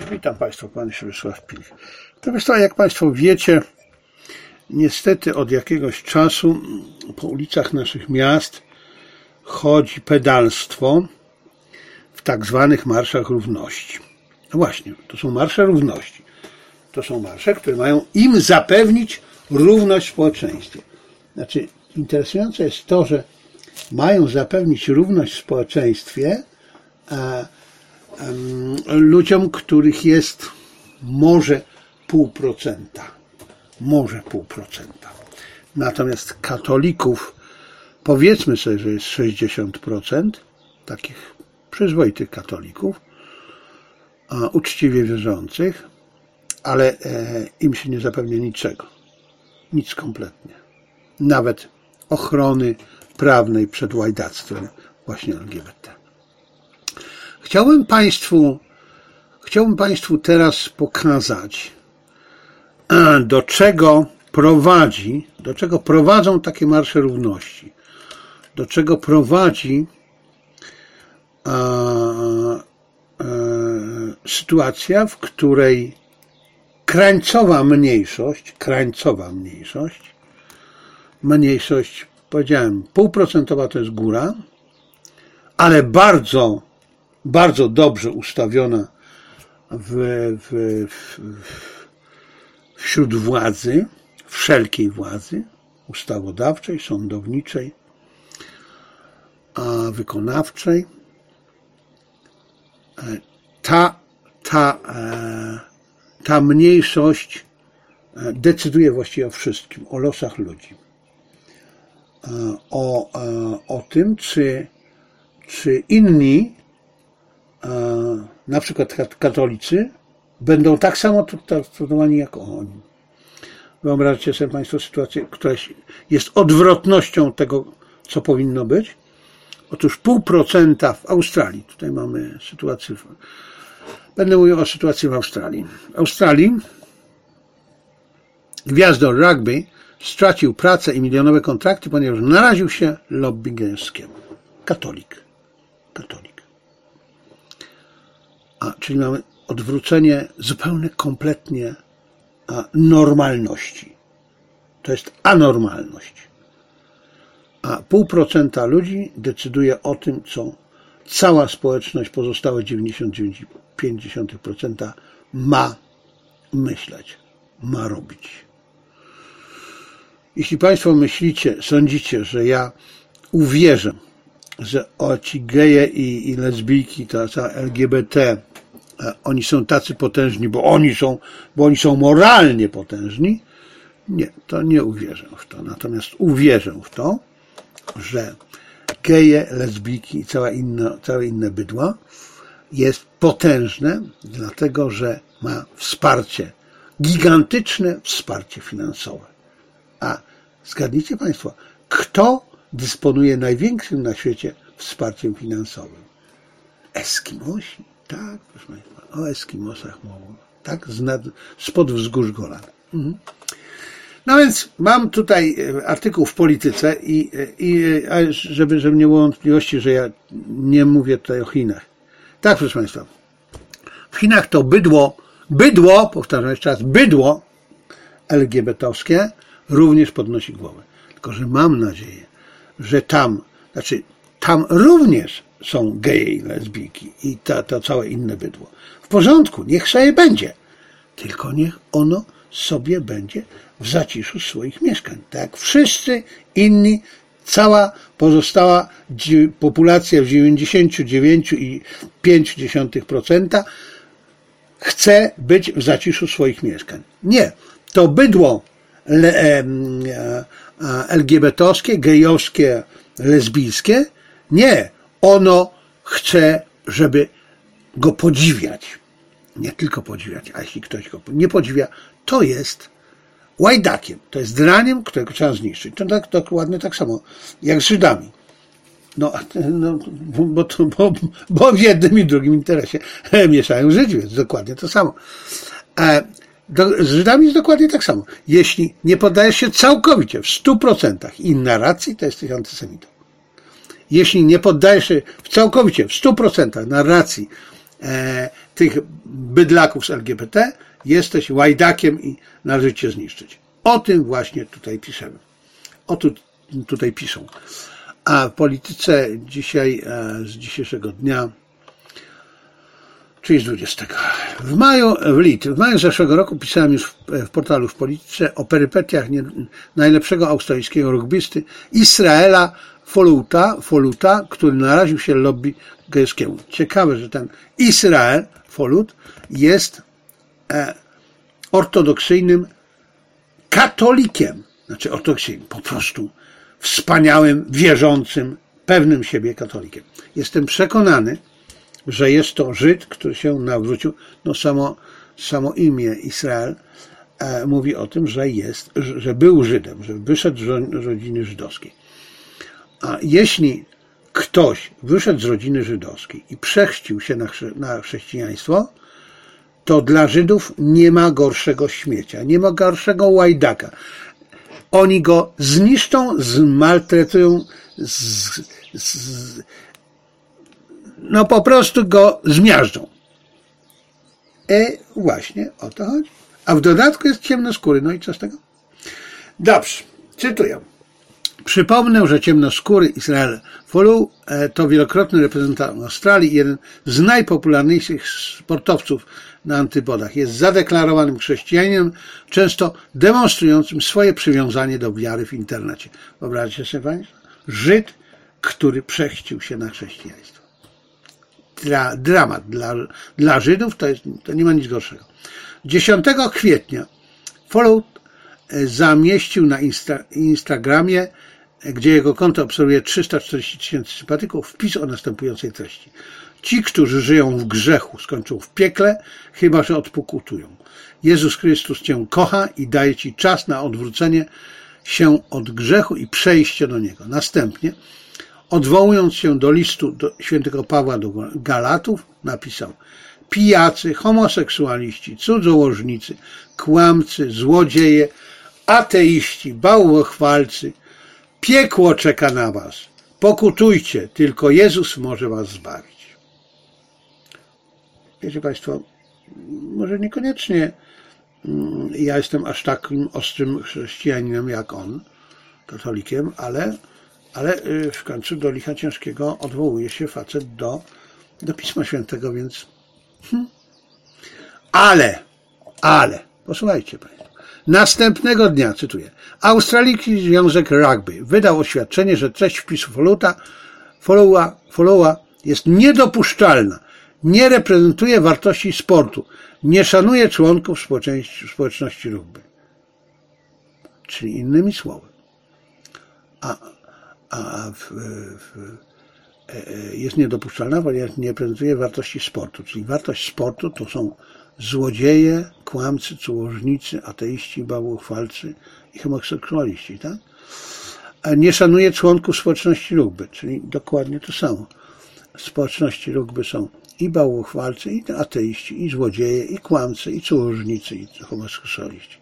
Witam Państwa, Pan Przemysław Pilch. To wiesz co, jak Państwo wiecie, niestety od jakiegoś czasu po ulicach naszych miast chodzi pedalstwo w tak zwanych marszach równości. No właśnie, to są marsze równości. To są marsze, które mają im zapewnić równość w społeczeństwie. Znaczy, interesujące jest to, że mają zapewnić równość w społeczeństwie ludziom, których jest może 0,5%. Może 0,5%. Natomiast katolików, powiedzmy sobie, że jest 60%, takich przyzwoitych katolików, uczciwie wierzących, ale im się nie zapewnia niczego. Nic kompletnie. Nawet ochrony prawnej przed łajdactwem właśnie LGBT. Chciałbym Państwu teraz pokazać, do czego prowadzą takie marsze równości, do czego prowadzi sytuacja, w której krańcowa mniejszość, powiedziałem, 0,5% to jest góra, ale bardzo, bardzo dobrze ustawiona wśród władzy, wszelkiej władzy, ustawodawczej, sądowniczej, wykonawczej. Ta mniejszość decyduje właściwie o wszystkim, o losach ludzi. O tym, czy inni, na przykład katolicy, będą tak samo traktowani jak oni. Wyobraźcie sobie Państwo sytuację, która jest odwrotnością tego, co powinno być. Otóż 0,5% w Australii. Tutaj mamy sytuację. Będę mówił o sytuacji w Australii. W Australii gwiazdor rugby stracił pracę i milionowe kontrakty, ponieważ naraził się lobby gejowskiemu. Katolik. Czyli mamy odwrócenie zupełnie, kompletnie normalności. To jest anormalność. A 0,5% ludzi decyduje o tym, co cała społeczność, pozostałe 99,5% ma myśleć, ma robić. Jeśli Państwo sądzicie, że ja uwierzę, że ci geje i lesbijki, ta LGBT, oni są tacy potężni, bo oni są moralnie potężni, nie, to nie uwierzę w to. Natomiast uwierzę w to, że geje, lesbijki i całe inne bydła jest potężne, dlatego że ma wsparcie, gigantyczne wsparcie finansowe. A zgadnijcie Państwo, kto dysponuje największym na świecie wsparciem finansowym? Eskimosi. Tak, proszę Państwa, o Eskimosach mowa. Tak, spod wzgórz Golan. No więc mam tutaj artykuł w Polityce i żeby nie było wątpliwości, że ja nie mówię tutaj o Chinach. Tak, proszę Państwa, w Chinach to bydło, powtarzam jeszcze raz, bydło LGBT-owskie również podnosi głowę. Tylko że mam nadzieję, że tam również są geje i lesbijki i to całe inne bydło. W porządku, niech sobie będzie. Tylko niech ono sobie będzie w zaciszu swoich mieszkań. Tak jak wszyscy inni, cała pozostała populacja w 99,5% chce być w zaciszu swoich mieszkań. Nie. To bydło LGBT-owskie, gejowskie, lesbijskie, nie. Ono chce, żeby go podziwiać. Nie tylko podziwiać, a jeśli ktoś go nie podziwia, to jest łajdakiem. To jest draniem, którego trzeba zniszczyć. To dokładnie tak samo jak z Żydami. Bo w jednym i drugim interesie mieszają Żydzi, więc dokładnie to samo. Z Żydami jest dokładnie tak samo. Jeśli nie poddajesz się całkowicie, w 100% im narracji, to jesteś antysemitą. Jeśli nie poddajesz się całkowicie, w 100% narracji tych bydlaków z LGBT, jesteś łajdakiem i należy cię zniszczyć. O tym właśnie tutaj piszemy. Tutaj piszą. A w polityce dzisiaj, z dzisiejszego dnia, czyli z 20. W maju zeszłego roku pisałem już w portalu w Polityce o perypetiach najlepszego australijskiego rugbysty Israela Foluta, który naraził się lobby gejskiemu. Ciekawe, że ten Israel Folut jest ortodoksyjnym katolikiem. Znaczy ortodoksyjnym, po prostu wspaniałym, wierzącym, pewnym siebie katolikiem. Jestem przekonany, że jest to Żyd, który się nawrócił. No samo imię Israel mówi o tym, że był Żydem, że wyszedł z rodziny żydowskiej. A jeśli ktoś wyszedł z rodziny żydowskiej i przechrzcił się na chrześcijaństwo, to dla Żydów nie ma gorszego śmiecia, nie ma gorszego łajdaka. Oni go zniszczą, zmaltretują, no po prostu go zmiażdżą. Właśnie o to chodzi. A w dodatku jest ciemnoskóry. No i co z tego? Dobrze, cytuję. Przypomnę, że ciemnoskóry Israel Folau to wielokrotny reprezentant Australii i jeden z najpopularniejszych sportowców na antypodach. Jest zadeklarowanym chrześcijaninem, często demonstrującym swoje przywiązanie do wiary w internecie. Wyobraźcie sobie Państwo? Żyd, który przechrzcił się na chrześcijaństwo. Dramat dla Żydów to nie ma nic gorszego. 10 kwietnia Folau zamieścił na Instagramie, gdzie jego konto obserwuje 340 000 sympatyków, wpis o następującej treści. Ci, którzy żyją w grzechu, skończą w piekle, chyba że odpokutują. Jezus Chrystus Cię kocha i daje Ci czas na odwrócenie się od grzechu i przejście do Niego. Następnie, odwołując się do listu świętego Pawła do Galatów, napisał: pijacy, homoseksualiści, cudzołożnicy, kłamcy, złodzieje, ateiści, bałwochwalcy, piekło czeka na was. Pokutujcie, tylko Jezus może was zbawić. Wiecie Państwo, może niekoniecznie ja jestem aż takim ostrym chrześcijaninem jak on, katolikiem, ale w końcu do licha ciężkiego odwołuje się facet do Pisma Świętego, więc ale, posłuchajcie Państwo. Następnego dnia, cytuję, Australijski Związek Rugby wydał oświadczenie, że treść wpisu Folaua jest niedopuszczalna, nie reprezentuje wartości sportu, nie szanuje członków społeczności rugby. Czyli innymi słowy, jest niedopuszczalna, ponieważ nie reprezentuje wartości sportu. Czyli wartość sportu to są złodzieje, kłamcy, cudzołożnicy, ateiści, bałwochwalcy i homoseksualiści, tak? A nie szanuje członków społeczności rugby, czyli dokładnie to samo. W społeczności rugby są i bałwochwalcy, i ateiści, i złodzieje, i kłamcy, i cudzołożnicy, i homoseksualiści.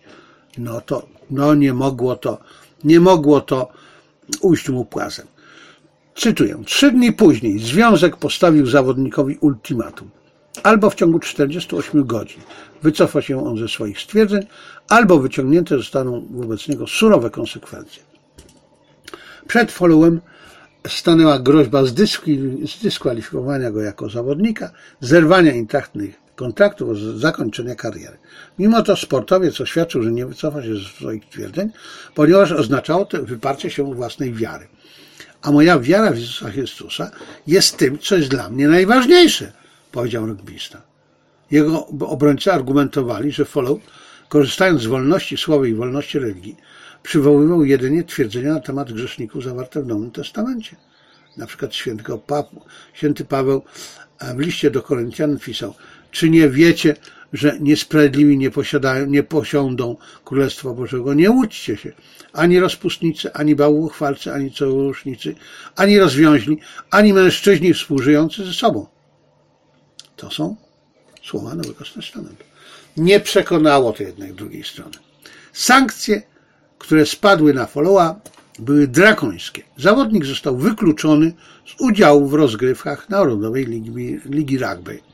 Nie mogło to ujść mu płazem. Cytuję. 3 dni później związek postawił zawodnikowi ultimatum. Albo w ciągu 48 godzin wycofa się on ze swoich stwierdzeń, albo wyciągnięte zostaną wobec niego surowe konsekwencje. Przed Folauem stanęła groźba zdyskwalifikowania go jako zawodnika, zerwania intratnych kontraktów, zakończenia kariery. Mimo to sportowiec oświadczył, że nie wycofa się ze swoich twierdzeń, ponieważ oznaczało to wyparcie się własnej wiary. A moja wiara w Jezusa Chrystusa jest tym, co jest dla mnie najważniejsze, powiedział rugbista. Jego obrońcy argumentowali, że Folau, korzystając z wolności słowa i wolności religii, przywoływał jedynie twierdzenia na temat grzeszników zawarte w Nowym Testamencie. Na przykład święty Paweł w liście do Koryntian pisał: czy nie wiecie, że niesprawiedliwi nie posiądą Królestwa Bożego? Nie łudźcie się. Ani rozpustnicy, ani bałwochwalcy, ani cudzołożnicy, ani rozwiąźni, ani mężczyźni współżyjący ze sobą. To są słowa Nowego Testamentu. Nie przekonało to jednak drugiej strony. Sankcje, które spadły na Folaua, były drakońskie. Zawodnik został wykluczony z udziału w rozgrywkach Narodowej Ligi Rugby.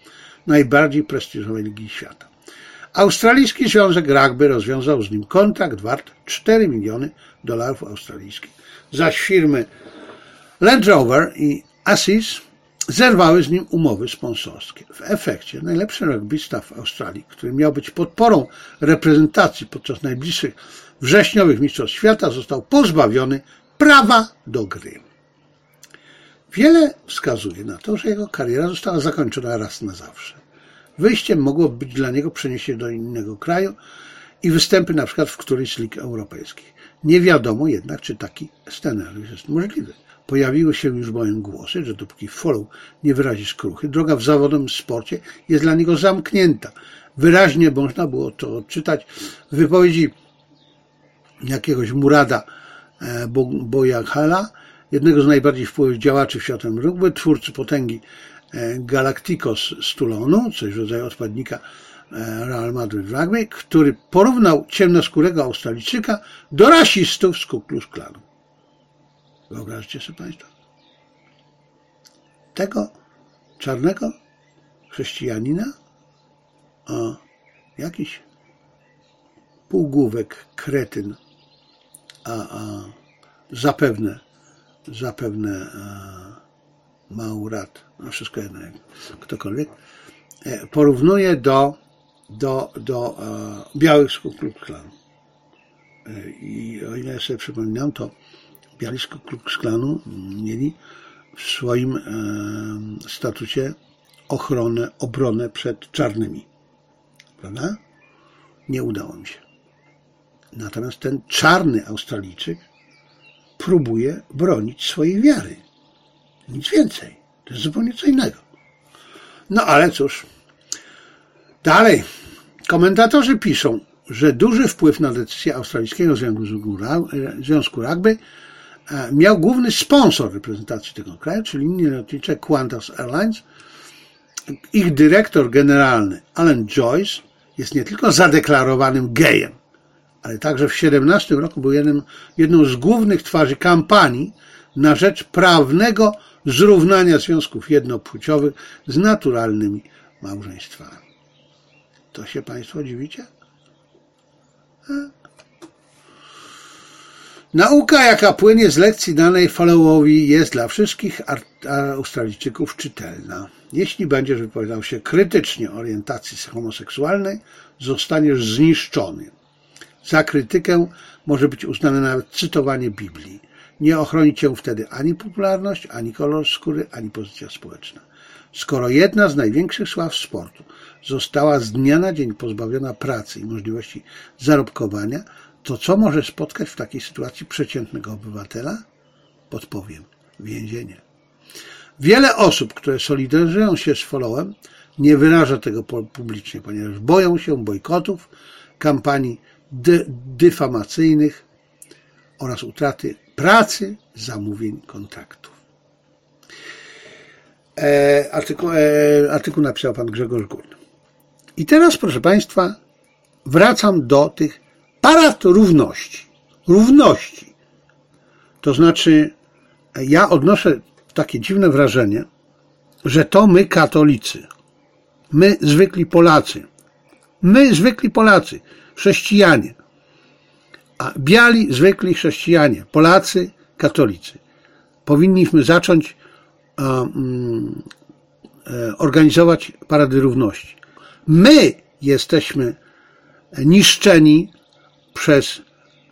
najbardziej prestiżowej ligi świata. Australijski Związek Rugby rozwiązał z nim kontrakt wart $4 miliony australijskich. Zaś firmy Land Rover i Aziz zerwały z nim umowy sponsorskie. W efekcie najlepszy rugbysta w Australii, który miał być podporą reprezentacji podczas najbliższych wrześniowych mistrzostw świata, został pozbawiony prawa do gry. Wiele wskazuje na to, że jego kariera została zakończona raz na zawsze. Wyjściem mogło być dla niego przeniesienie do innego kraju i występy na przykład w którejś z lig europejskich. Nie wiadomo jednak, czy taki scenariusz jest możliwy. Pojawiły się już bowiem głosy, że dopóki Follow nie wyrazi skruchy, droga w zawodowym sporcie jest dla niego zamknięta. Wyraźnie można było to odczytać w wypowiedzi jakiegoś Murada Boyakhala, jednego z najbardziej wpływowych działaczy w światowym rugby, twórcy potęgi Galacticos z Toulonu, coś w rodzaju odpadnika Real Madrid Rugby, który porównał ciemnoskórego Australijczyka do rasistów z Ku Klux Klanu. Wyobraźcie sobie Państwo. Tego czarnego chrześcijanina, a jakiś półgłówek, kretyn, a zapewne Maurat, no wszystko jedno, jak ktokolwiek, porównuje do białych z Ku Klux Klanu. I o ile sobie przypominam, to biali z Ku Klux Klanu mieli w swoim statucie obronę przed czarnymi. Prawda? Nie udało mi się. Natomiast ten czarny Australijczyk próbuje bronić swojej wiary. Nic więcej. To jest zupełnie co innego. No ale cóż. Dalej. Komentatorzy piszą, że duży wpływ na decyzję Australijskiego Związku Rugby miał główny sponsor reprezentacji tego kraju, czyli linie lotnicze Qantas Airlines. Ich dyrektor generalny Alan Joyce jest nie tylko zadeklarowanym gejem, ale także w 2017 roku był jedną z głównych twarzy kampanii na rzecz prawnego zrównania związków jednopłciowych z naturalnymi małżeństwami. To się Państwo dziwicie? Nauka, jaka płynie z lekcji danej Followowi, jest dla wszystkich Australijczyków czytelna. Jeśli będziesz wypowiadał się krytycznie o orientacji homoseksualnej, zostaniesz zniszczony. Za krytykę może być uznane nawet cytowanie Biblii. Nie ochroni cię wtedy ani popularność, ani kolor skóry, ani pozycja społeczna. Skoro jedna z największych sław sportu została z dnia na dzień pozbawiona pracy i możliwości zarobkowania, to co może spotkać w takiej sytuacji przeciętnego obywatela? Podpowiem. Więzienie. Wiele osób, które solidaryzują się z Followem, nie wyraża tego publicznie, ponieważ boją się bojkotów, kampanii dyfamacyjnych oraz utraty pracy, zamówień, kontraktów. Artykuł napisał pan Grzegorz Górny. I teraz, proszę Państwa, wracam do tych parad równości. Równości. To znaczy, ja odnoszę takie dziwne wrażenie, że to my katolicy, my zwykli Polacy, chrześcijanie, a biali zwykli chrześcijanie, Polacy, katolicy, powinniśmy zacząć organizować parady równości. My jesteśmy niszczeni przez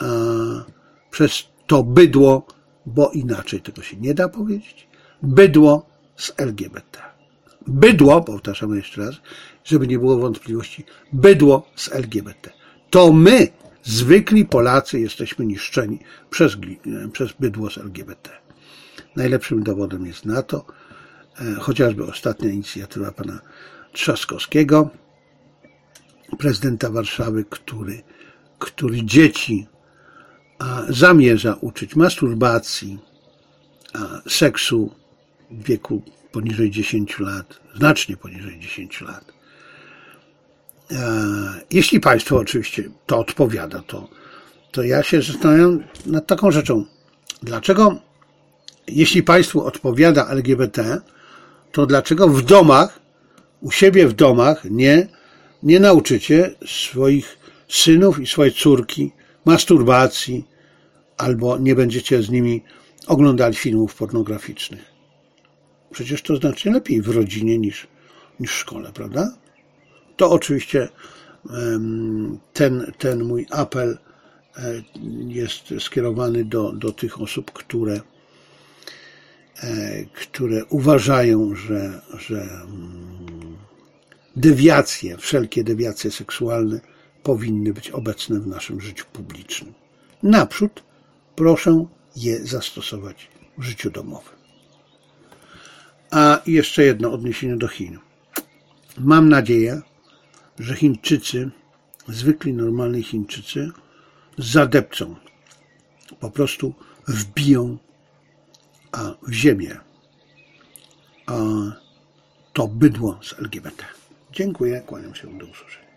to bydło, bo inaczej tego się nie da powiedzieć, bydło z LGBT. Bydło, powtarzam jeszcze raz, żeby nie było wątpliwości, bydło z LGBT. To my, zwykli Polacy, jesteśmy niszczeni przez bydło z LGBT. Najlepszym dowodem jest na to chociażby ostatnia inicjatywa pana Trzaskowskiego, prezydenta Warszawy, który dzieci zamierza uczyć masturbacji, seksu w wieku poniżej 10 lat, znacznie poniżej 10 lat. Jeśli Państwu oczywiście to odpowiada, to ja się zastanawiam nad taką rzeczą. Dlaczego, jeśli Państwu odpowiada LGBT, to dlaczego w domach u siebie w domach nie nauczycie swoich synów i swojej córki masturbacji, albo nie będziecie z nimi oglądali filmów pornograficznych. Przecież to znacznie lepiej w rodzinie niż w szkole, prawda? To oczywiście ten mój apel jest skierowany do tych osób, które uważają, że dewiacje, wszelkie dewiacje seksualne powinny być obecne w naszym życiu publicznym. Naprzód proszę je zastosować w życiu domowym. A jeszcze jedno odniesienie do Chin. Mam nadzieję, że Chińczycy, zwykli, normalni Chińczycy zadepczą, po prostu wbiją w ziemię to bydło z LGBT. Dziękuję, kłaniam się, do usłyszenia.